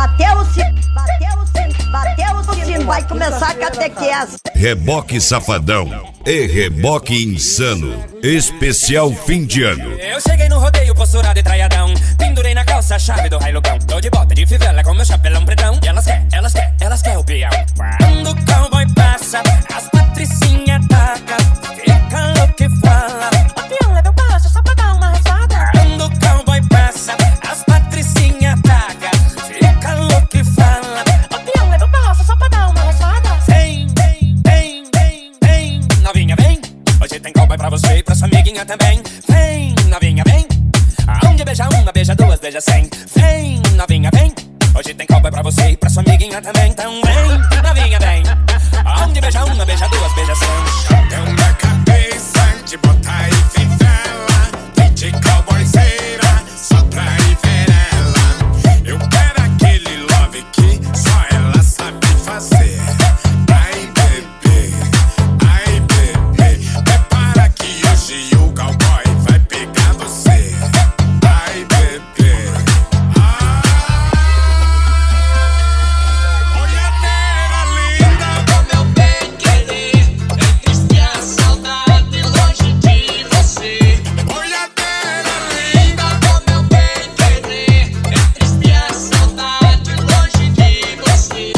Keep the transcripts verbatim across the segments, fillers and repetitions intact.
Bateu o sino, bateu o sino, bateu o sino, vai começar a catequese. Reboque Safadão e Reboque Insano, especial fim de ano. Eu cheguei no rodeio posturado e traiadão, pendurei na calça a chave do Hilux. Tô de bota de fivela com meu chapelão pretão. E elas quer, elas quer, elas quer o peão. Quando o cowboy passa, as patricinhas tacam, fica louco e fala: o peão leva o baixo só pra dar uma rachada. Quando o cowboy passa, as patricinhas tacam, fica louco e fala: o peão leva o baixo só pra dar uma rachada. Vem, vem, vem, vem, vem, novinha vem. Hoje tem cowboy pra você e pra sua amiguinha também. Vem, novinha vem. Aonde beija uma, beija duas, beija cem. Vem, novinha vem. Hoje tem cowboy pra você e pra sua amiguinha também. Então vem, novinha vem. Aonde beija uma, beija duas, beija cem. Deu na cabeça de botar e fivela, de cowboyzeira, só pra ir ver ela. Eu quero aquele love que só ela sabe fazer. Ai bebê, ai bebê, prepara que hoje o cowboy vai pegar você. Ai bebê, ah, olhadeira linda, Como meu bem querer, é triste a saudade longe de você. olhadeira linda. Como meu bem querer, é triste a saudade longe de você.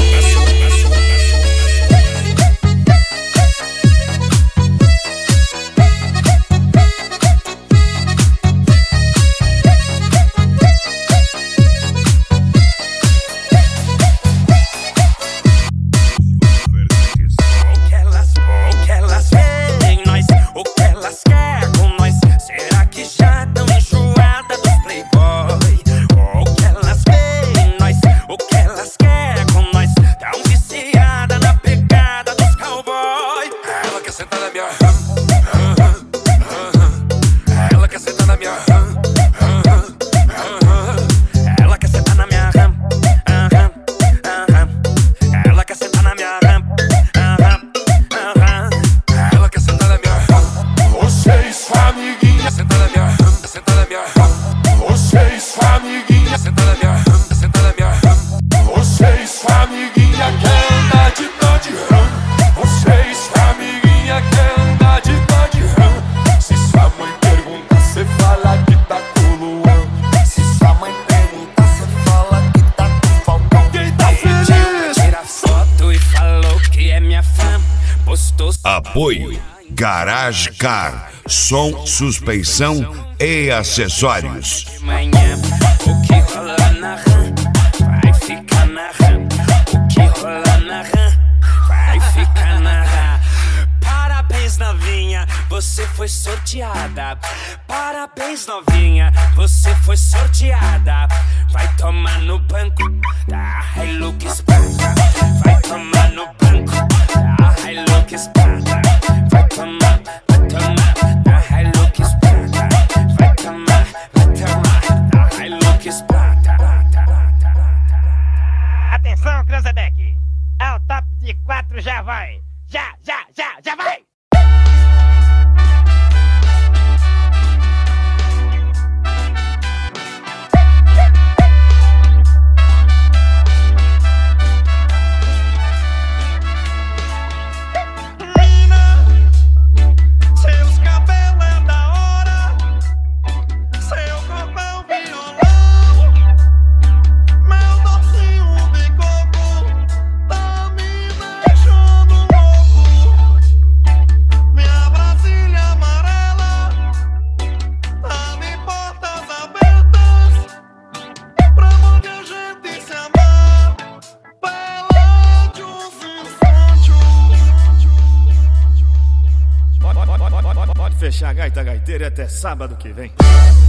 O que elas, o que elas querem nós, o que elas querem com nós. Será que já tão enjoadas dos playboy? O que elas querem nós, o que elas querem com nós. Tão viciada na pegada dos cowboy. Ela quer sentar na minha ram, ram, ram, ram. Ela quer sentar na minha ram, ram, ram, ram. Ela quer sentar na minha ram, aham, aham. Ela quer sentar na minha ram, aham, aham. Ela quer sentar na minha ram. Você e sua amiguinha sentar na minha ram, sentar na minha ram. Você e sua amiguinha sentar na minha ram, sentar na minha ram. Você e sua amiguinha quer andar de Dodge Ram. Você e sua amiguinha quer andar de Dodge Ram. Se sua mãe pergunta, cê fala que tá com o Luan. Se sua mãe pergunta, cê fala que tá com o Falcão. Quem tá feliz? Tira foto e falou que é minha fã. Postou Apoio Garage Car, som, suspensão e acessórios. de manhã. O que rola na rã vai ficar na rã. O que rola na rã vai ficar na rã. Parabéns, novinha, você foi sorteada. Parabéns, novinha, você foi sorteada. Vai tomar no banco da Hilux Prata. Vai tomar no banco da Hilux Prata. Vai tomar, vai tomar da Hilux Prata. Vai tomar, vai tomar da Hilux Prata. Atenção, Cranzebeck! É o top de quatro, já vai! Já, já, já, já vai! Seus cabelos é da hora, seu corpo é um violão, meu docinho de coco tá me deixando louco. Minha Brasília amarela tá de portas abertas pra onde a gente se amar. Peládios Pode, pode, pode, pode, pode fechar a gaita gaiteira até sábado que vem.